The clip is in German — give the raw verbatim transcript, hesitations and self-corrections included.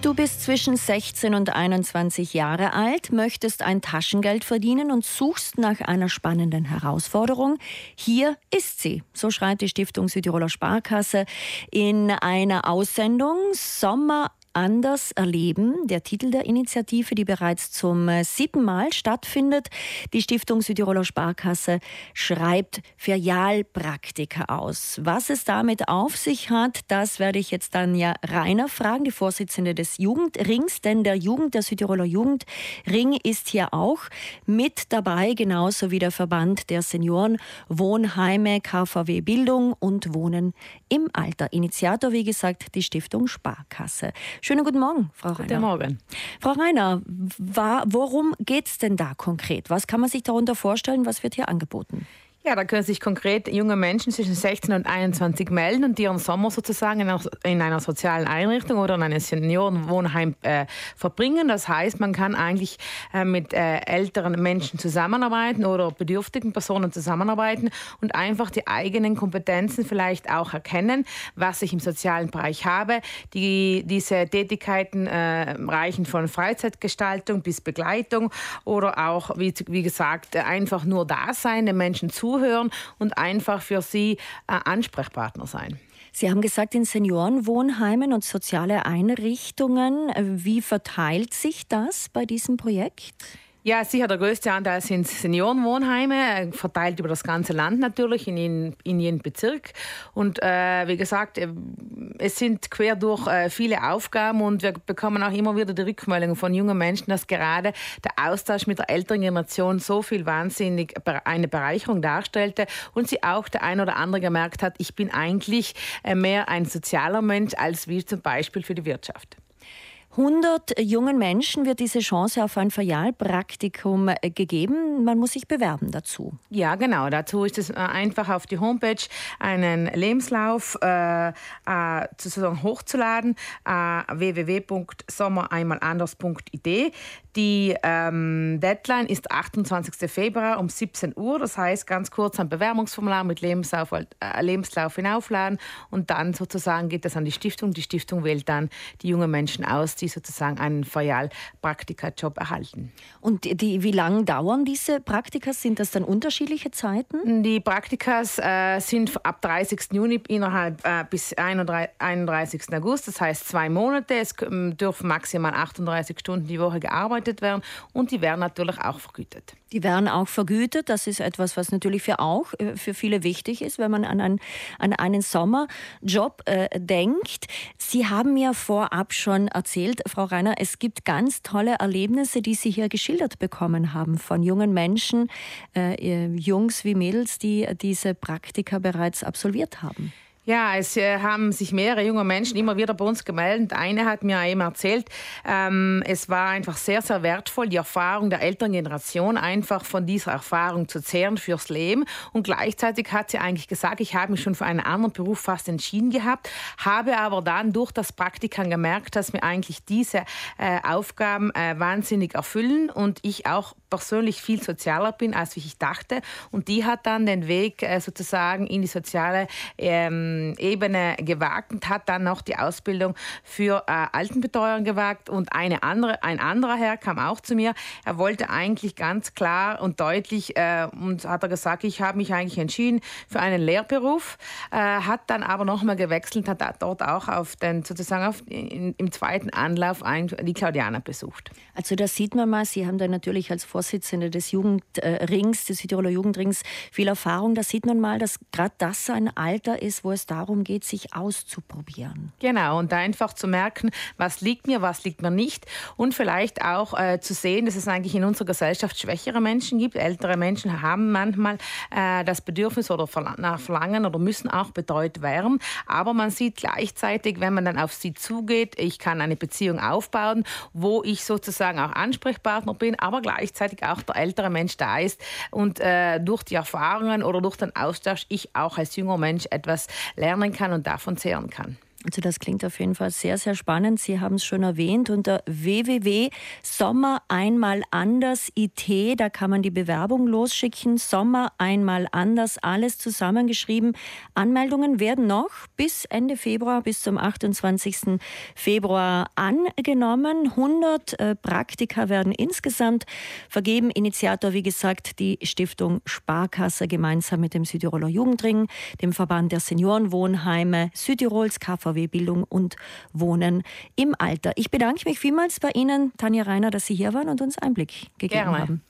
Du bist zwischen sechzehn und einundzwanzig Jahre alt, möchtest ein Taschengeld verdienen und suchst nach einer spannenden Herausforderung. Hier ist sie, so schreibt die Stiftung Südtiroler Sparkasse in einer Aussendung Sommer anders erleben, der Titel der Initiative, die bereits zum siebten Mal stattfindet. Die Stiftung Südtiroler Sparkasse schreibt Ferialpraktika aus. Was es damit auf sich hat, das werde ich jetzt dann ja Rainer fragen, die Vorsitzende des Jugendrings, denn der Jugend, der Südtiroler Jugendring ist hier auch mit dabei, genauso wie der Verband der Seniorenwohnheime, K V W Bildung und Wohnen im Alter. Initiator, wie gesagt, die Stiftung Sparkasse. Schönen guten Morgen, Frau Rainer. Guten Morgen. Frau Rainer, war, worum geht es denn da konkret? Was kann man sich darunter vorstellen? Was wird hier angeboten? Ja, da können sich konkret junge Menschen zwischen sechzehn und einundzwanzig melden und ihren Sommer sozusagen in einer, in einer sozialen Einrichtung oder in einem Seniorenwohnheim äh, verbringen. Das heißt, man kann eigentlich äh, mit äh, älteren Menschen zusammenarbeiten oder bedürftigen Personen zusammenarbeiten und einfach die eigenen Kompetenzen vielleicht auch erkennen, was ich im sozialen Bereich habe. Die, diese Tätigkeiten äh, reichen von Freizeitgestaltung bis Begleitung oder auch, wie, wie gesagt, einfach nur da sein, den Menschen zu zuhören und einfach für sie äh, Ansprechpartner sein. Sie haben gesagt, in Seniorenwohnheimen und soziale Einrichtungen. Wie verteilt sich das bei diesem Projekt? Ja, sicher der größte Anteil sind Seniorenwohnheime, verteilt über das ganze Land natürlich, in jeden, in jeden Bezirk. Und äh, wie gesagt, es sind quer durch äh, viele Aufgaben und wir bekommen auch immer wieder die Rückmeldung von jungen Menschen, dass gerade der Austausch mit der älteren Generation so viel wahnsinnig eine Bereicherung darstellte und sie auch der ein oder andere gemerkt hat, ich bin eigentlich äh, mehr ein sozialer Mensch als wie zum Beispiel für die Wirtschaft. hundert jungen Menschen wird diese Chance auf ein Ferialpraktikum gegeben. Man muss sich bewerben dazu. Ja, genau. Dazu ist es einfach auf die Homepage einen Lebenslauf äh, äh, sozusagen hochzuladen. Äh, w w w punkt sommer einmal anders punkt i d. Die ähm, Deadline ist achtundzwanzigsten Februar um siebzehn Uhr. Das heißt, ganz kurz ein Bewerbungsformular mit Lebenslauf, äh, Lebenslauf hinaufladen und dann sozusagen geht das an die Stiftung. Die Stiftung wählt dann die jungen Menschen aus, die sozusagen einen Ferialpraktika-Job erhalten. Und die, wie lange dauern diese Praktika? Sind das dann unterschiedliche Zeiten? Die Praktikas äh, sind ab dreißigsten Juni innerhalb äh, bis einunddreißigsten August. Das heißt zwei Monate. Es äh, dürfen maximal achtunddreißig Stunden die Woche gearbeitet werden und die werden natürlich auch vergütet. Die werden auch vergütet. Das ist etwas, was natürlich für auch für viele wichtig ist, wenn man an einen, an einen Sommerjob äh, denkt. Sie haben mir vorab schon erzählt, Frau Rainer, es gibt ganz tolle Erlebnisse, die Sie hier geschildert bekommen haben von jungen Menschen, äh, Jungs wie Mädels, die diese Praktika bereits absolviert haben. Ja, es äh, haben sich mehrere junge Menschen immer wieder bei uns gemeldet. Eine hat mir eben erzählt, ähm, es war einfach sehr, sehr wertvoll, die Erfahrung der älteren Generation, einfach von dieser Erfahrung zu zehren fürs Leben. Und gleichzeitig hat sie eigentlich gesagt, ich habe mich schon für einen anderen Beruf fast entschieden gehabt, habe aber dann durch das Praktikum gemerkt, dass mir eigentlich diese äh, Aufgaben äh, wahnsinnig erfüllen und ich auch persönlich viel sozialer bin, als ich dachte. Und die hat dann den Weg äh, sozusagen in die soziale ähm, Ebene gewagt und hat dann noch die Ausbildung für äh, Altenbetreuer gewagt. Und eine andere, ein anderer Herr kam auch zu mir. Er wollte eigentlich ganz klar und deutlich äh, und hat er gesagt, ich habe mich eigentlich entschieden für einen Lehrberuf, äh, hat dann aber nochmal gewechselt, hat dort auch auf den, sozusagen auf, in, im zweiten Anlauf ein, die Claudianer besucht. Also da sieht man mal, Sie haben da natürlich als Vorsitzende des Jugendrings, des Südtiroler Jugendrings, viel Erfahrung. Da sieht man mal, dass gerade das ein Alter ist, wo es darum geht, sich auszuprobieren. Genau, und einfach zu merken, was liegt mir, was liegt mir nicht. Und vielleicht auch äh, zu sehen, dass es eigentlich in unserer Gesellschaft schwächere Menschen gibt. Ältere Menschen haben manchmal äh, das Bedürfnis oder nach Verlangen oder müssen auch betreut werden. Aber man sieht gleichzeitig, wenn man dann auf sie zugeht, ich kann eine Beziehung aufbauen, wo ich sozusagen auch Ansprechpartner bin, aber gleichzeitig auch der ältere Mensch da ist und äh, durch die Erfahrungen oder durch den Austausch ich auch als junger Mensch etwas lernen kann und davon zehren kann. Also das klingt auf jeden Fall sehr, sehr spannend. Sie haben es schon erwähnt, unter w w w punkt sommer einmal anders punkt i t, da kann man die Bewerbung losschicken. Sommer einmal anders, alles zusammengeschrieben. Anmeldungen werden noch bis Ende Februar, bis zum achtundzwanzigsten Februar angenommen. hundert äh, Praktika werden insgesamt vergeben. Initiator, wie gesagt, die Stiftung Sparkasse gemeinsam mit dem Südtiroler Jugendring, dem Verband der Seniorenwohnheime Südtirols, K V Bildung und Wohnen im Alter. Ich bedanke mich vielmals bei Ihnen, Tanja Reiner, dass Sie hier waren und uns Einblick gegeben Gerne. haben.